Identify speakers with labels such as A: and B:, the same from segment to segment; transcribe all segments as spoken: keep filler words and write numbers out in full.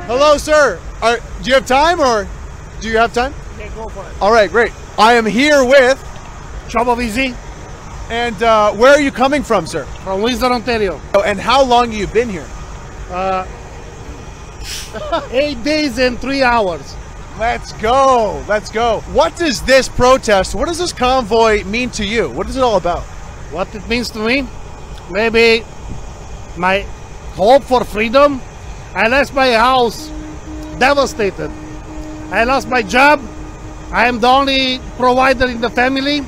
A: Hello, sir. Are, do you have time, or do you have time?
B: Yeah, go for it.
A: All right, great. I am here with,
B: Chobovizi
A: and uh, where are you coming from, sir?
B: from Windsor, Ontario.
A: Oh, and how long have you been here?
B: Uh, eight days and three hours.
A: Let's go. Let's go. What does this protest, what does this convoy mean to you? What is it all about?
B: What it means to me? Maybe my hope for freedom. I lost my house, devastated. I lost my job. I am the only provider in the family.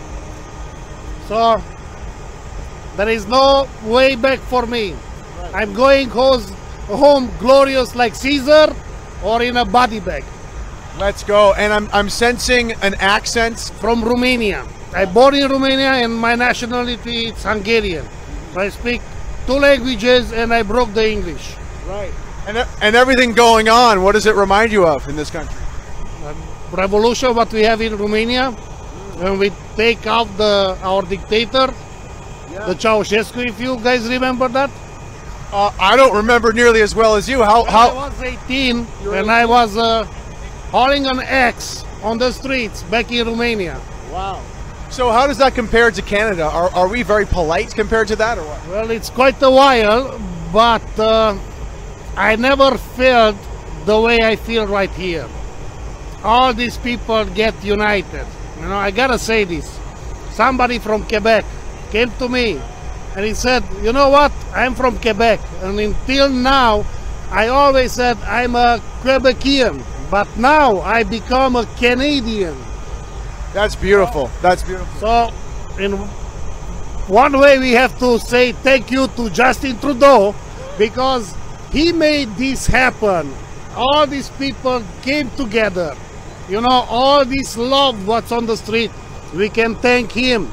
B: So there is no way back for me. I'm going home glorious like Caesar or in a body bag.
A: Let's go. And I'm, I'm sensing an accent.
B: From Romania. I born in Romania and my nationality is Hungarian. I speak two languages and I broke the English.
A: Right. And, and everything going on, what does it remind you of in this country?
B: Revolution, what we have in Romania, when we take out the our dictator,
A: Yeah.
B: the Ceausescu, if you guys remember that.
A: Uh, I don't remember nearly as well as you. How?
B: When I
A: How?
B: was eighteen, when I was uh, hauling an axe on the streets back in Romania.
A: Wow. So how does that compare to Canada? Are, are we very polite compared to that, or what?
B: Well, it's quite a while, but uh, I never felt the way I feel right here. All these people get united. You know, I gotta say this. Somebody from Quebec came to me and he said, you know what, I'm from Quebec. And until now, I always said I'm a Quebecian, but now I become a Canadian.
A: That's beautiful. That's beautiful.
B: So, in one way, we have to say thank you to Justin Trudeau because he made this happen. All these people came together. You know, all this love what's on the street, we can thank him.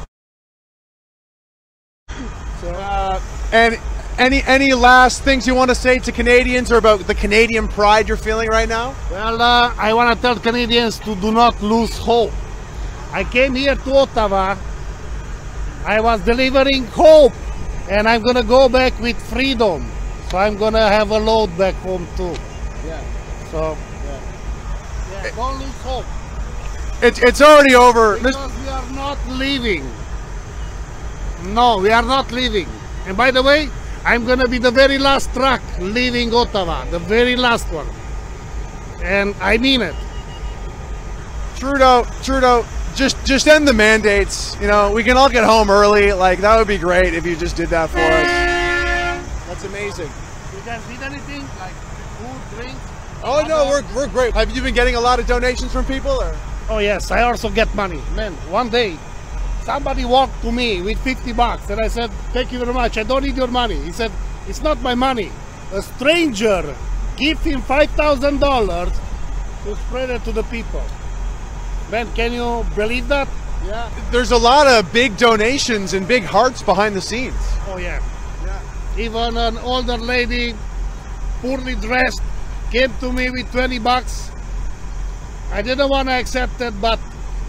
A: So, uh, and any any last things you want to say to Canadians or about the Canadian pride you're feeling right now?
B: Well, uh, I want to tell Canadians to do not lose hope. I came here to Ottawa. I was delivering hope, and I'm gonna go back with freedom. So I'm gonna have a load back home too.
A: Yeah.
B: So, yeah, yeah don't lose hope.
A: It's it's already over.
B: Because we are not leaving. No, we are not leaving. And by the way, I'm gonna be the very last truck leaving Ottawa, the very last one. And I mean it.
A: Trudeau, Trudeau, just just end the mandates. You know, we can all get home early. Like, that would be great if you just did that for us. That's amazing.
B: You guys need anything like food, drinks?
A: Oh no, we're we're great. Have you been getting a lot of donations from people, or?
B: Oh yes, I also get money. Man, one day somebody walked to me with fifty bucks and I said, thank you very much, I don't need your money. He said, it's not my money. A stranger give him five thousand dollars to spread it to the people. Man, can you believe that?
A: Yeah. There's a lot of big donations and big hearts behind the scenes.
B: Oh yeah.
A: Yeah.
B: Even an older lady, poorly dressed, came to me with twenty bucks. I didn't want to accept it, but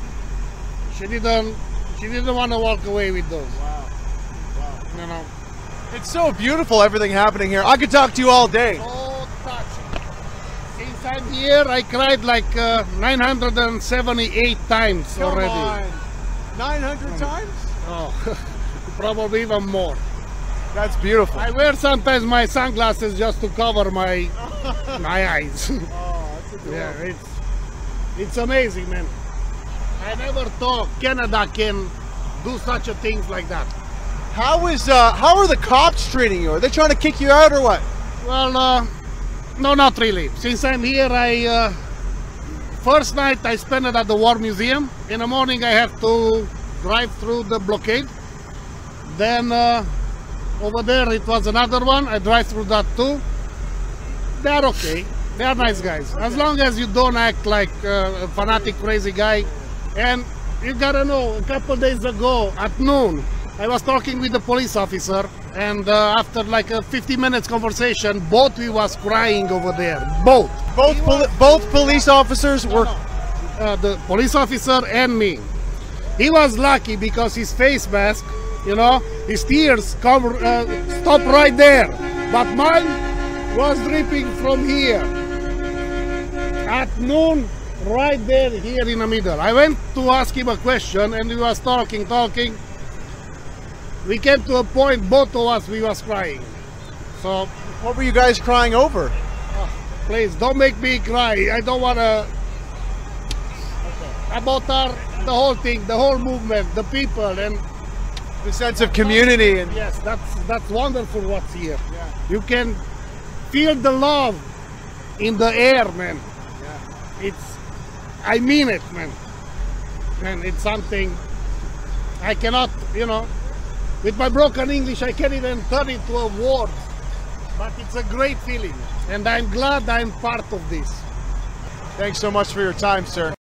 B: she didn't she didn't want to walk away with those.
A: Wow. Wow.
B: You know.
A: It's so beautiful, everything happening here. I could talk to you all day.
B: So touching. Since I'm here, I cried like uh, nine hundred seventy-eight times
A: Come
B: already.
A: on. nine hundred times?
B: Oh, probably even more.
A: That's beautiful.
B: I wear sometimes my sunglasses just to cover my my eyes.
A: Oh, that's adorable.
B: Yeah, it's it's amazing, man. I never thought Canada can do such a things like that.
A: How is uh how are the cops treating you? Are they trying to kick you out or what?
B: Well, uh, no, not really. Since I'm here, I uh, first night I spent it at the War Museum. In the morning, I have to drive through the blockade. Then uh, over there, it was another one. I drive through that too. They're okay. They're nice guys. As long as you don't act like uh, a fanatic, crazy guy. And you gotta know, a couple days ago at noon, I was talking with the police officer, and uh, after like a fifty minutes conversation, both we was crying over there. Both.
A: Both poli both police officers were.
B: Uh, the police officer and me. He was lucky because his face mask, you know, his tears come uh, stop right there. But mine was dripping from here. At noon, right there, here in the middle. I went to ask him a question and we was talking, talking. We came to a point, both of us, we was crying. So,
A: What were you guys crying over?
B: please, don't make me cry. I don't want to... About our, the whole thing, the whole movement, the people, and...
A: The sense of community and
B: Yes, that's that's wonderful what's here.
A: Yeah.
B: You can feel the love in the air, man.
A: Yeah.
B: It's, I mean it, man. Man, it's something I cannot, you know, with my broken English, I can't even turn it to a word. But it's a great feeling, and I'm glad I'm part of this.
A: Thanks so much for your time, sir.